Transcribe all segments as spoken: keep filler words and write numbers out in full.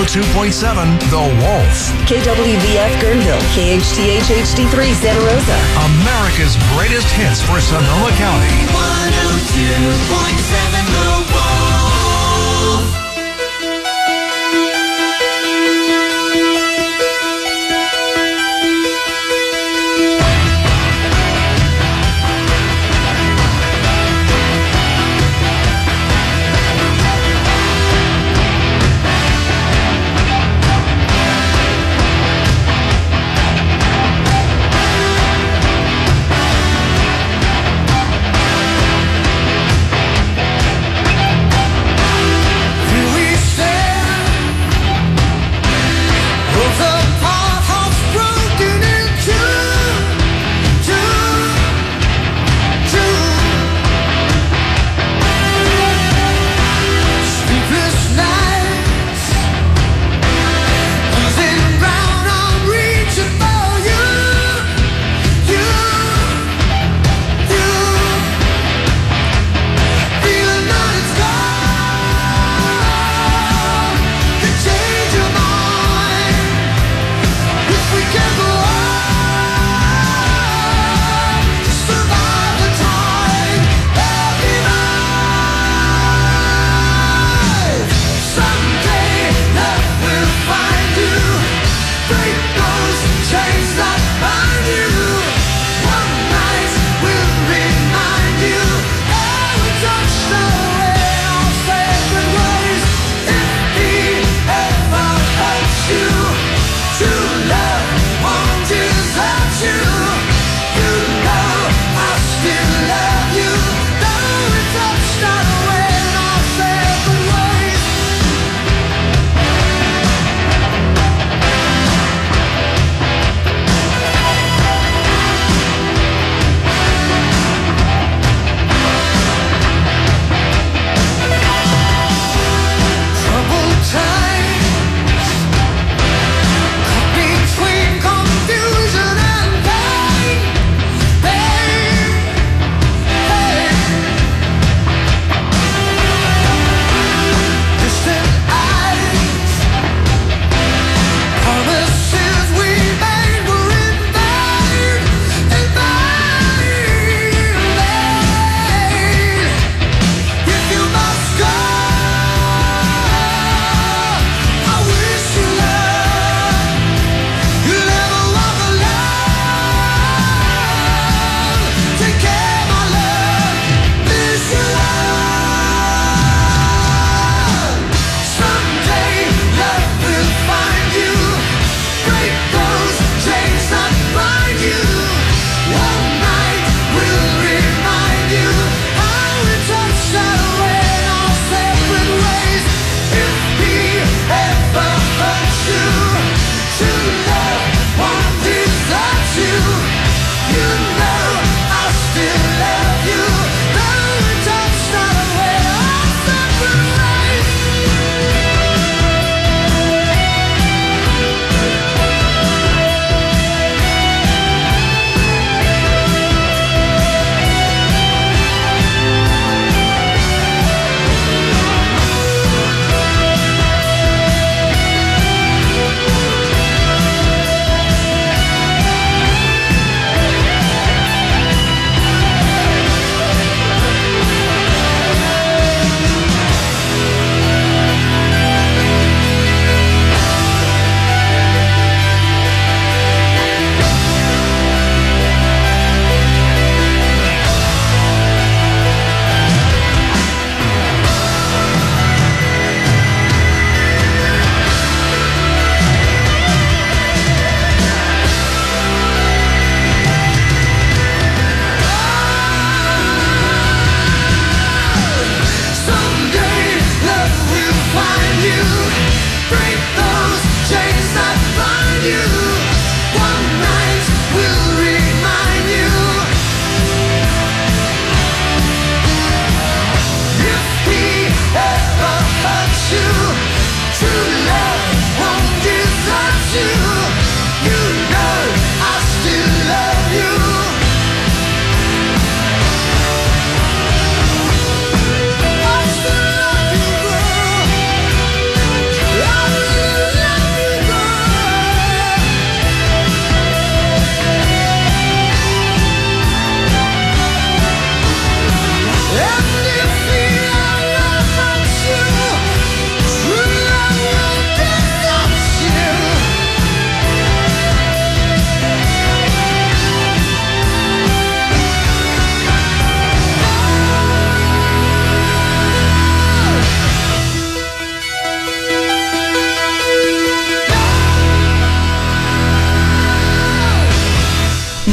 two point seven The Wolf. K W V F Guerneville, K H T H H D three Santa Rosa. America's greatest hits for Sonoma County. one oh two point seven The Wolf.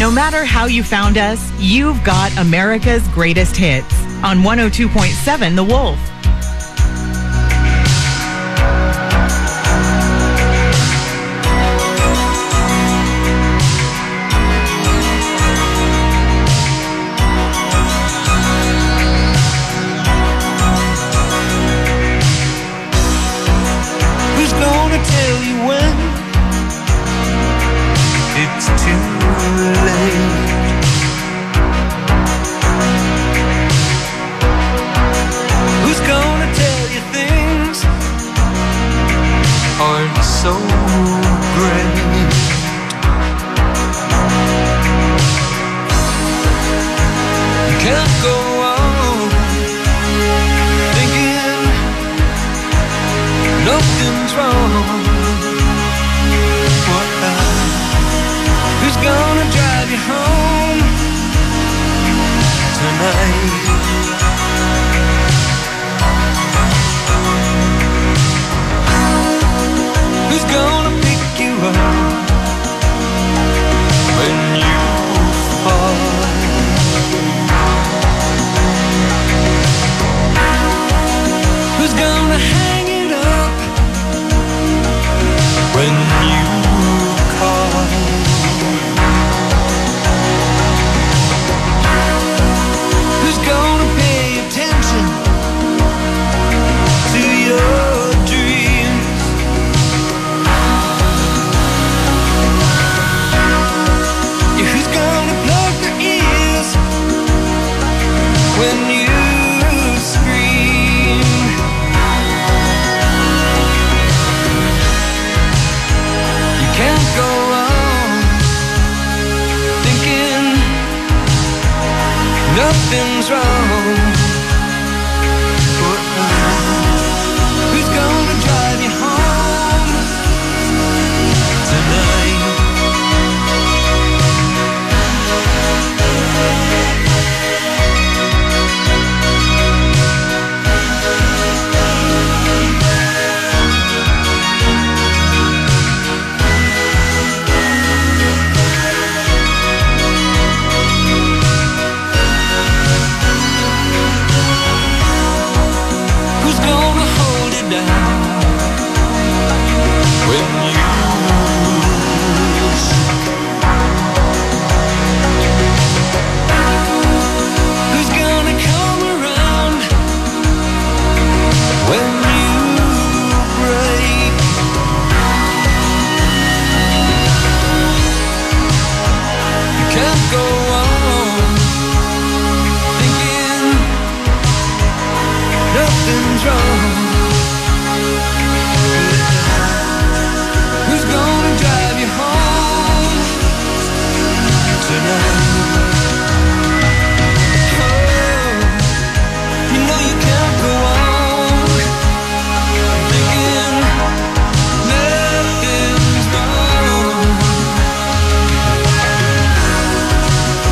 No matter how you found us, you've got America's greatest hits on one oh two point seven The Wolf. Who's gonna tell you when it's too late? Who's gonna tell you things aren't so great? You can't go on thinking nothing's wrong. What the? Who's gonna drive you home tonight? Who's gonna pick you up when you fall? Who's gonna hang it up when you call? Who's gonna pay attention to your dreams? Yeah, who's gonna plug their ears when you scream? You can't go on thinking nothing's wrong. Who's gonna drive you home tonight? Who's gonna hold it down when you lose? Who's gonna come around when you break? You can't go on thinking nothing's wrong. Who's gonna drive you home tonight? Oh, you know you can't go on thinking nothing's wrong.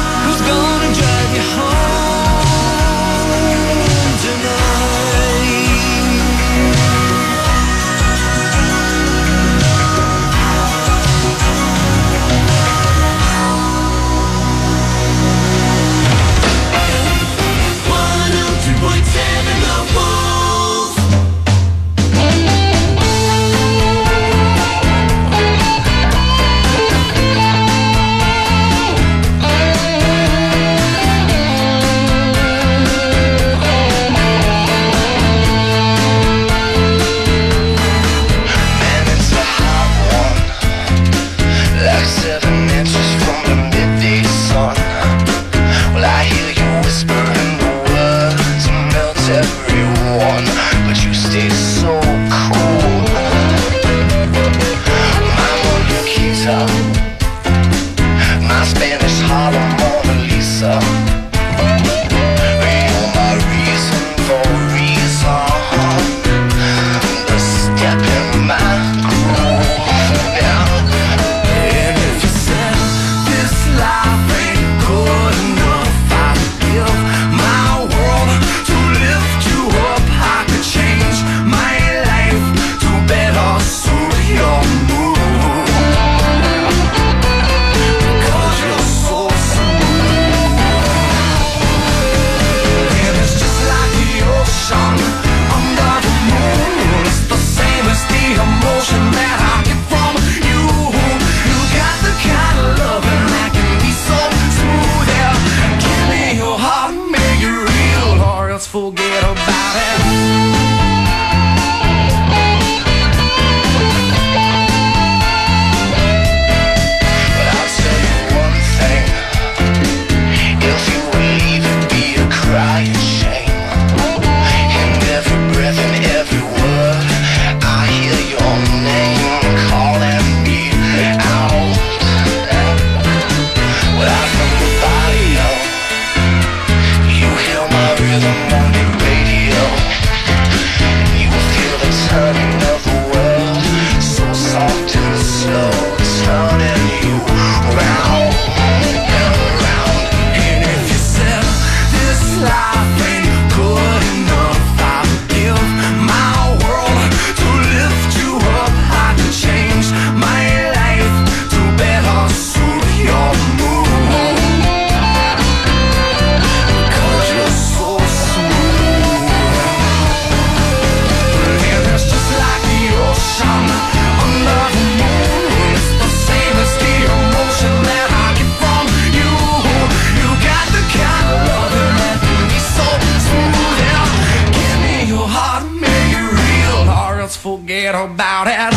forget about it.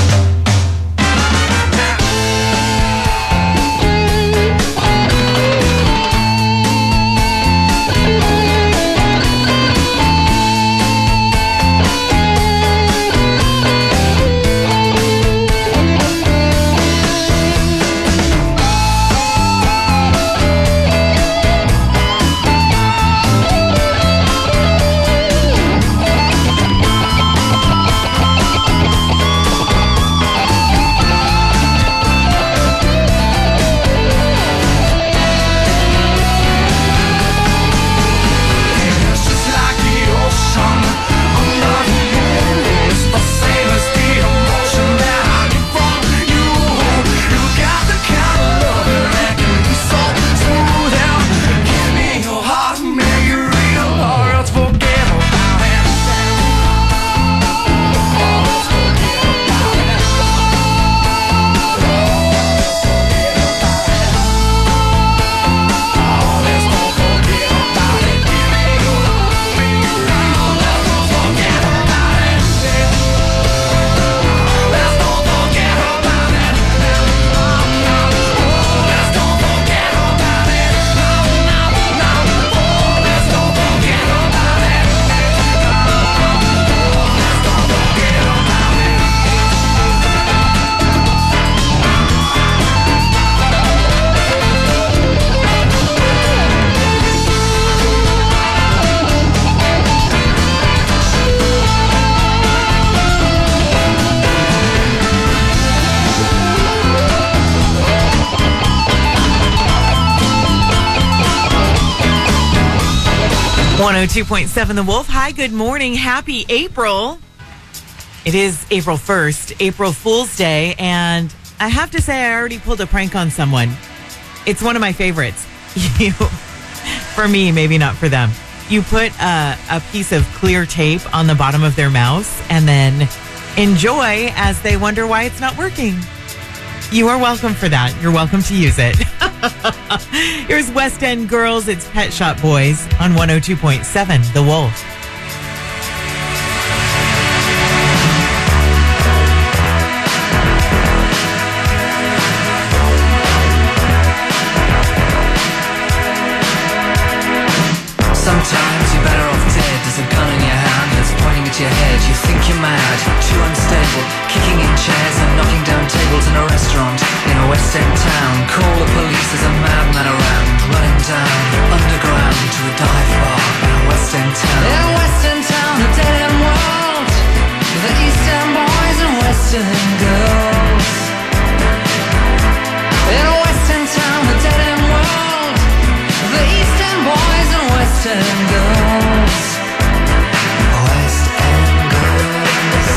one oh two point seven The Wolf. Hi, good morning. Happy April. It is April first, April Fool's Day, and I have to say I already pulled a prank on someone. It's one of my favorites. You, for me, maybe not for them. You put a, a piece of clear tape on the bottom of their mouse and then enjoy as they wonder why it's not working. You are welcome for that. You're welcome to use it. Here's West End Girls. It's Pet Shop Boys on one oh two point seven The Wolf. Sometimes you're better off dead. There's a gun in your hand that's pointing at your head. You think you're mad, too unstable, kicking in chairs and knocking down tables in a restaurant in a West End town. Call the police, there's a madman around, running down underground to a dive bar in a West End town. In a West End town, a dead end world, the East End boys and West End girls. In a West End town, a dead end world, the East End boys and West End girls. West End girls.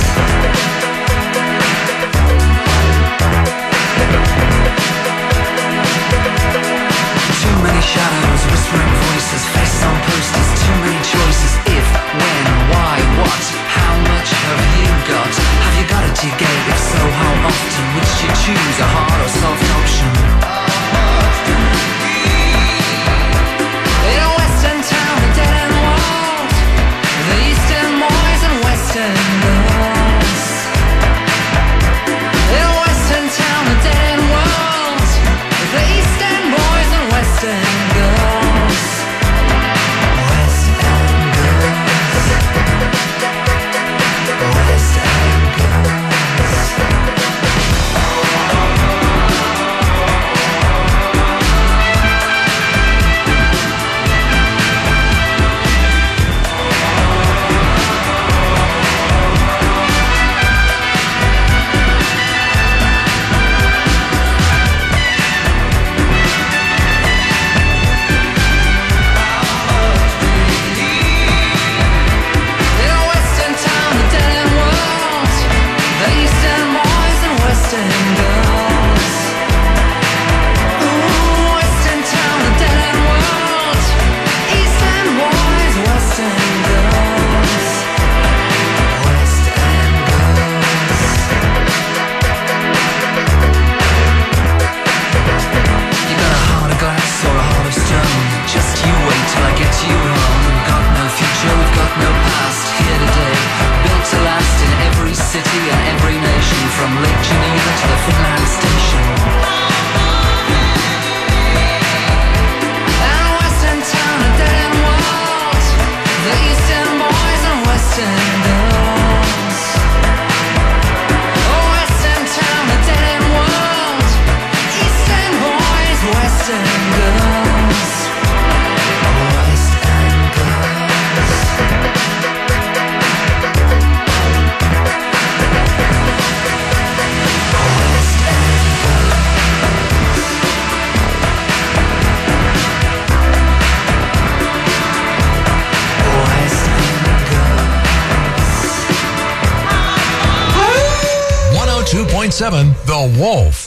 Too many shadows, whispering voices, faces on posters, too many choices. If, when, why, what, how much have you got? Have you got it, do you get it? If so, how often? Which you choose, a hard or soft option? In a West End town, a dead end world, the East End boys and West End girls. In a West End town, a dead end world, the East End boys and West End girls. West End girls. West End girls. point seven The Wolf.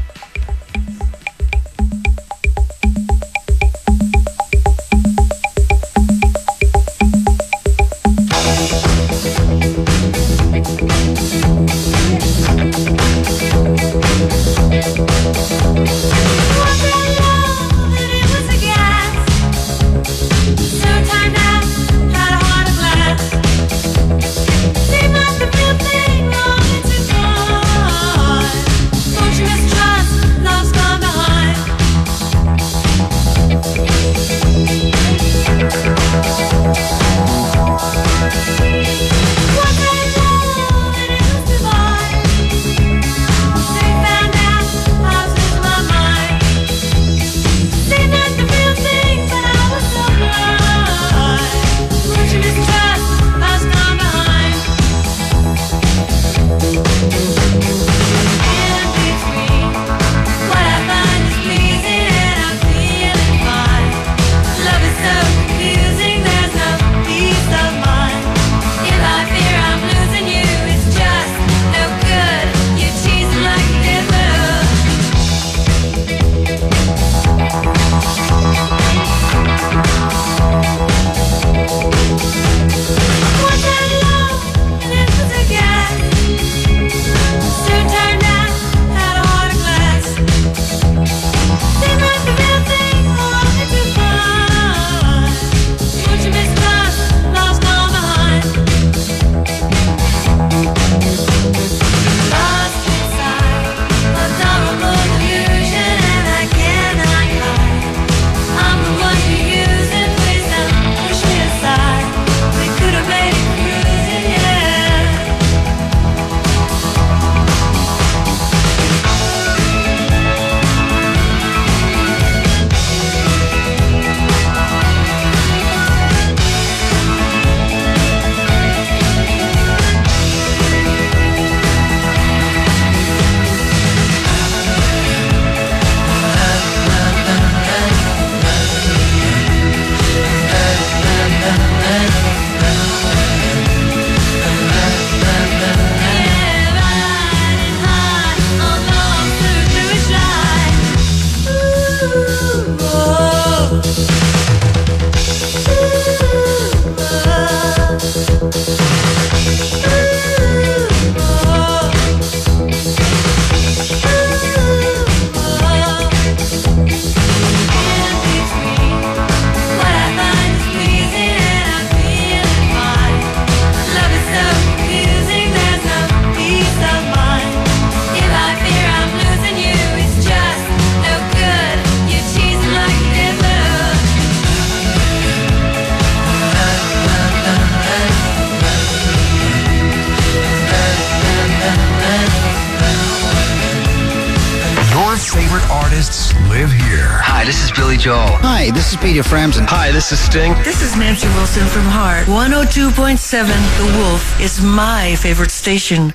This is Billy Joel. Hi, this is Peter Frampton. Hi, this is Sting. This is Nancy Wilson from Heart. one oh two point seven The Wolf is my favorite station.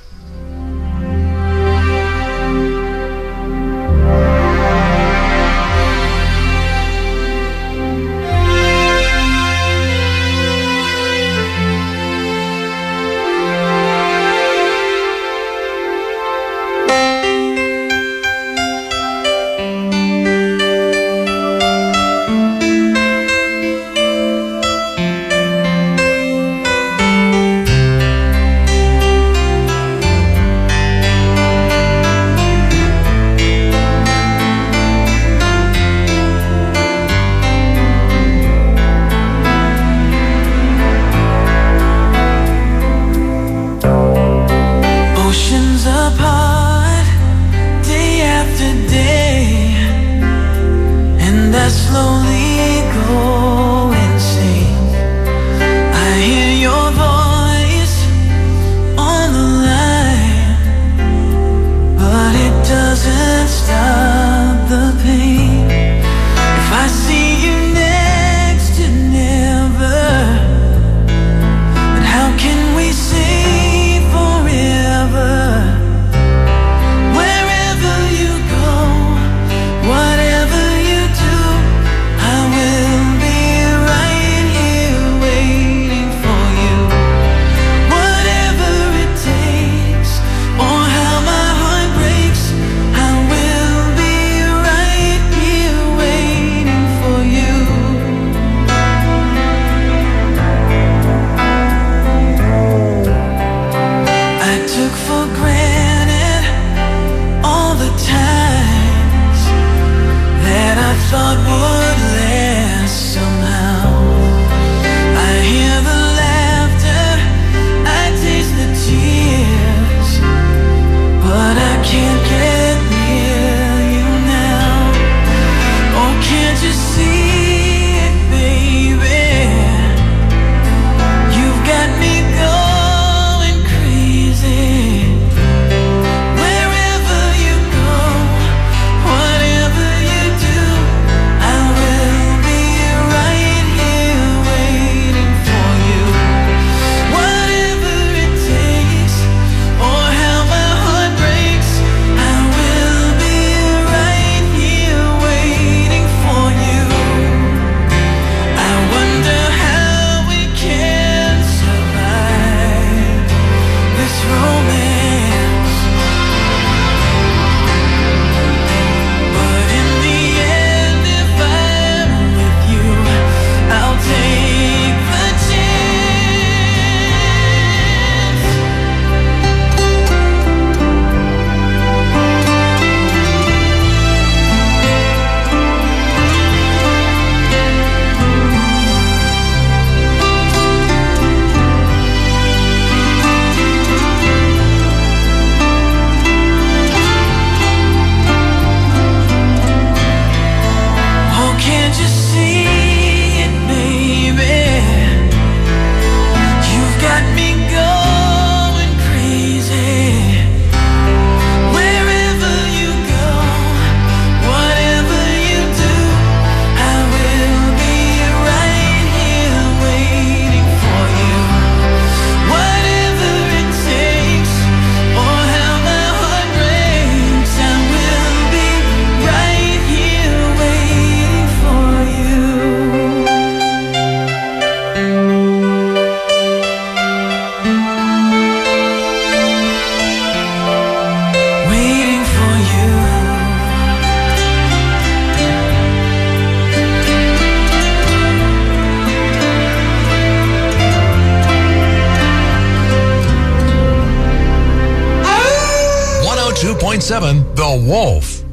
point seven The Wolf.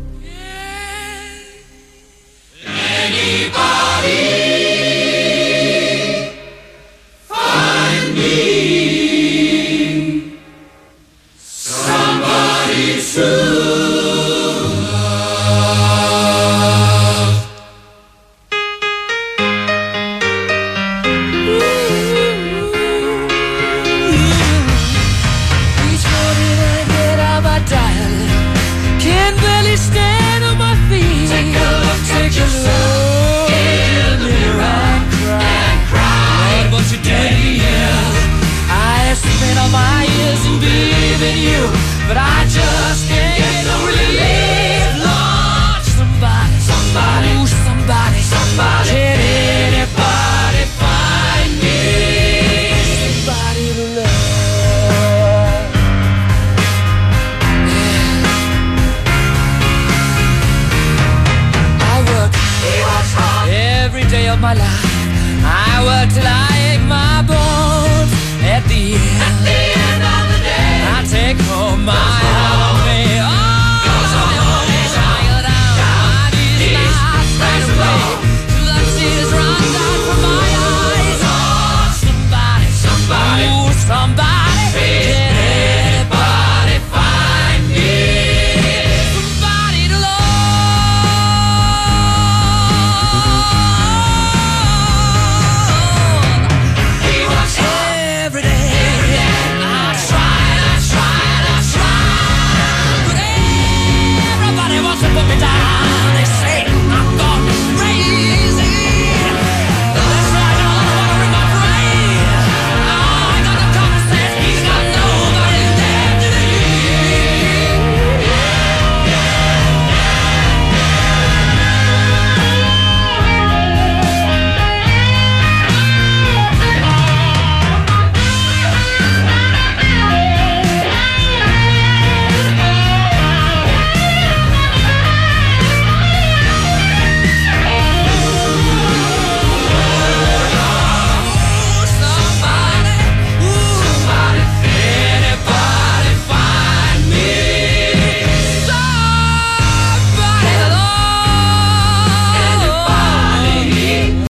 But I just can't get no relief. Lord, somebody, somebody, ooh, somebody, somebody, can anybody find me somebody to love? Yeah. I work, he works hard every day of my life. I work till I ache my bones. At the end, at the end of the day, I take home my